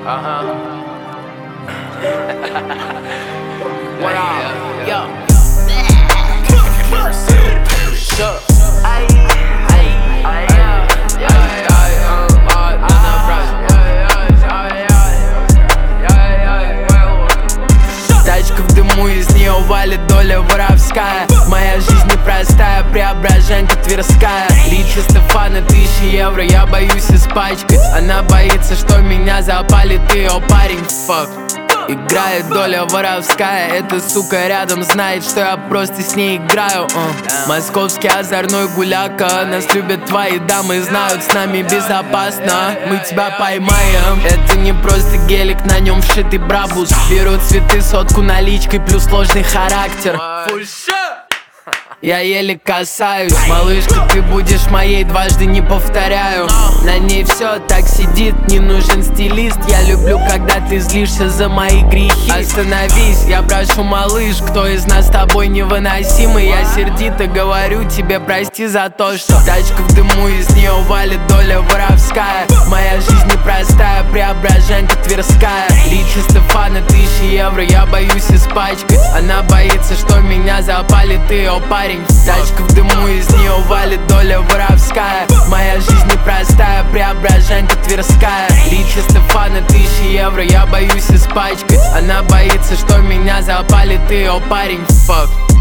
What up? Yo. Тачка в дыму, из нее валит доля воровская. Моя жизнь непростая, Преображенка Тверская. Ричи Стефана, 1000 евро, я боюсь испачкать. Она боится, что меня запалит ее парень. Фак. Играет доля воровская, эта сука рядом знает, что я просто с ней играю. Московский озорной гуляка, нас любят твои дамы, знают, с нами безопасно. Мы тебя поймаем. Это не просто гелик, на нем вшитый брабус. Беру цветы, сотку наличкой, плюс сложный характер. Я еле касаюсь. Малышка, ты будешь моей, дважды не повторяю. На ней все так сидит, не нужен стилист. Я люблю, когда ты злишься за мои грехи. Остановись, я прошу, малыш, кто из нас с тобой невыносимый? Я сердито говорю тебе прости за то, что тачка в дыму, из нее валит доля воровская. Моя жизнь непростая, Преображенка Тверская. Ричи Стефана, 1000 евро, я боюсь испачкать. Она боится, что меня запалит ее парень. Тачка в дыму, из нее валит доля воровская. Моя жизнь непростая, Преображенка Тверская. Ричи Стефана, 1000 евро, я боюсь испачкать. Она боится, что меня запалит ее парень. Fuck.